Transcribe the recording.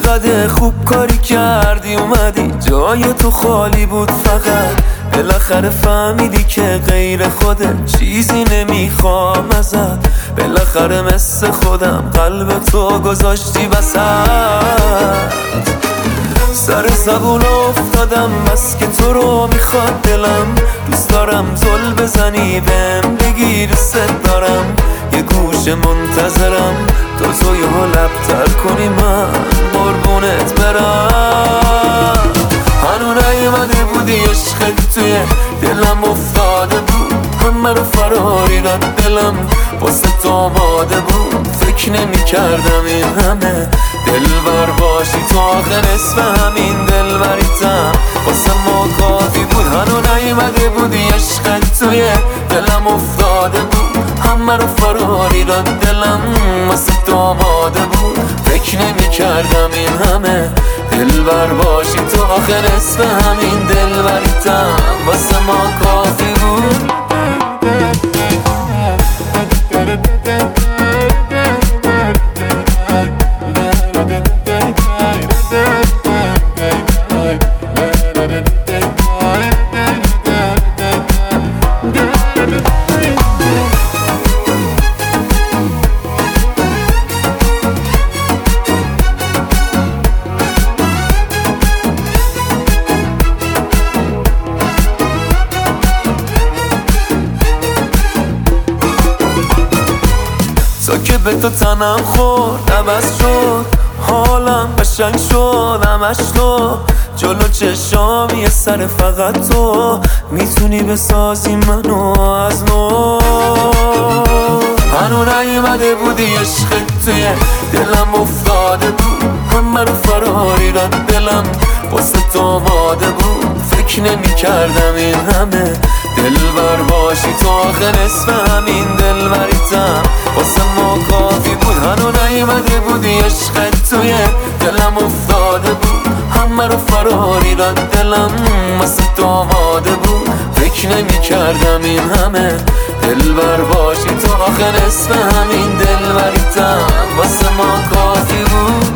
چقدر خوب کاری کردی اومدی جای تو خالی بود فقط بالاخره فهمیدی که غیر خودت چیزی نمیخوام ازت بالاخره مثل خودم قلب تو گذاشتی وسط سر زبون افتادم بس که تو رو میخواد دلم دوست دارم زل بزنی بهم بگی دوست دارم یه گوشه منتظرم تو یهو لبتر کنی من قربونت برم هنو نیومده بودی عشقت توی دلم افتاده بود همه رو فراری رد دلم واسه تو آماده بود فکر نمی کردم این همه دلبر باشی تو آخر اسم همین دلبریتم واسه ما کافی بود هنو نیومده بودی عشقت توی دلم افتاده بود همه رو فراری رد دلم واسه تو آماده بود فکر نمی کردم این همه دلبر باشی تو آخر اسم همین دلبریتم واسه ما کافی بود تو که به تو تنم خورد عوض شد حالم قشنگ شد همش تو جلو چشام یه سر فقط تو میتونی بسازی منو از نو هنو نیومده بودی عشقت توی دلم افتاده بود همه رو فراری رد دلم واسه تو آماده بود فکر نمی کردم این همه دلبر باشی تو آخر اسم همین دلبریتم واسه ما کافی بود هنو نیومده بودی عشقت توی دلم افتاده بود همه رو فراری رد دلم واسه تو آماده بود فکر نمی کردم این همه دلبر باشی تو آخر اسم همین دلبریتم واسه ما کافی بود